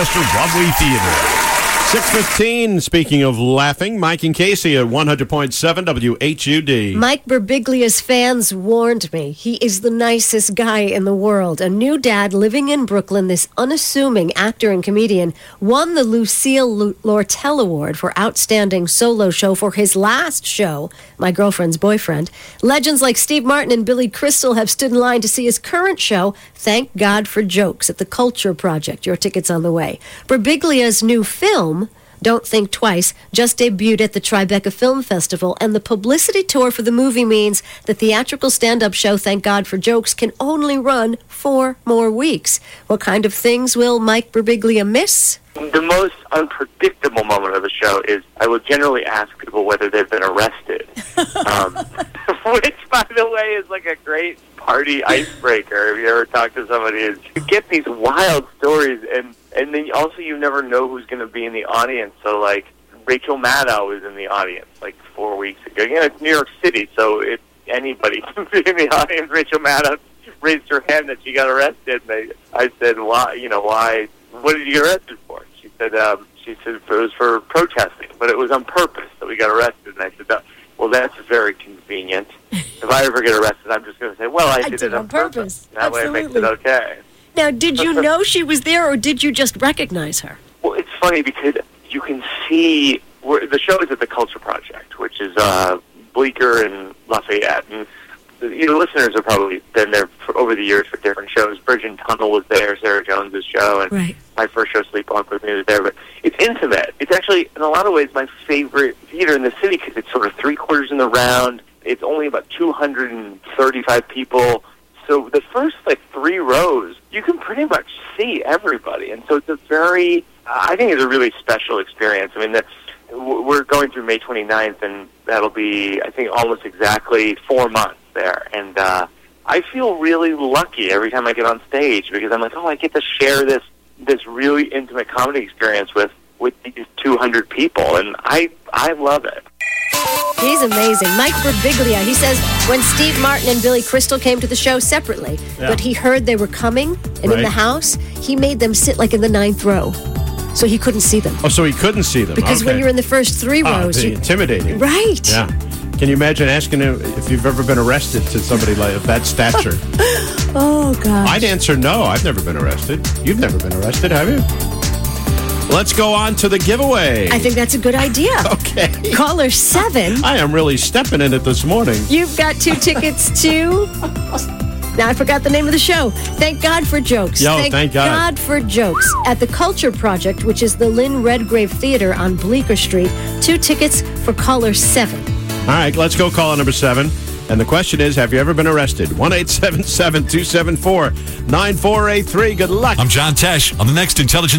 Rochester Broadway Theater. 6:15, speaking of laughing, Mike and Casey at 100.7 WHUD. Mike Birbiglia's fans warned me. He is the nicest guy in the world. A new dad living in Brooklyn, this unassuming actor and comedian, won the Lucille Lortel Award for Outstanding Solo Show for his last show, My Girlfriend's Boyfriend. Legends like Steve Martin and Billy Crystal have stood in line to see his current show, Thank God for Jokes, at the Culture Project. Your ticket's on the way. Birbiglia's new film, Don't Think Twice, just debuted at the Tribeca Film Festival, and the publicity tour for the movie means the theatrical stand-up show Thank God for Jokes can only run 4 more weeks. What kind of things will Mike Birbiglia miss? The most unpredictable moment of the show is I will generally ask people whether they've been arrested, which, by the way, is like a great party icebreaker. If you ever talk to somebody, you get these wild stories, and then also you never know who's going to be in the audience. So, like, Rachel Maddow was in the audience like 4 weeks ago. Again, it's New York City, so if anybody can be in the audience, Rachel Maddow raised her hand that she got arrested. And I said, why? Why? What did you get arrested for? She said it was for protesting, but it was on purpose that we got arrested. And I said, well, that's very convenient. If I ever get arrested, I'm just going to say, well, I did it on purpose. That Absolutely. way it makes it okay. Now, did you know she was there, or did you just recognize her? Well, it's funny because you can see the show is at the Culture Project, which is Bleecker and Lafayette. And listeners have probably been there over the years for different shows. Bridge and Tunnel was there, Sarah Jones's show, and right. My first show, Sleepwalk with Me, was there. But it's intimate. It's actually, in a lot of ways, my favorite theater in the city because it's sort of 3/4 in the round. It's only about 235 people. So the first, 3 rows, you can pretty much see everybody. And so it's I think it's a really special experience. I mean, we're going through May 29th, and that'll be, I think, almost exactly 4 months there. And I feel really lucky every time I get on stage because I'm like, I get to share this really intimate comedy experience with these 200 people. And I love it. He's amazing. Mike Birbiglia, he says when Steve Martin and Billy Crystal came to the show separately, but he heard they were coming and in the house, he made them sit in the 9th row. So he couldn't see them. Oh, so he couldn't see them. Because when you're in the first 3 rows... intimidating. Right. Yeah. Can you imagine asking him if you've ever been arrested to somebody of that stature? Oh, gosh. I'd answer no. I've never been arrested. You've never been arrested, have you? Let's go on to the giveaway. I think that's a good idea. Okay. Caller 7. I am really stepping in it this morning. You've got 2 tickets to... Now I forgot the name of the show. Thank God for Jokes. Thank God for Jokes at the Culture Project, which is the Lynn Redgrave Theater on Bleecker Street. 2 tickets for caller 7. All right, let's go caller number 7. And the question is, have you ever been arrested? 1-877-274-9483. Good luck. I'm John Tesh on the next Intelligence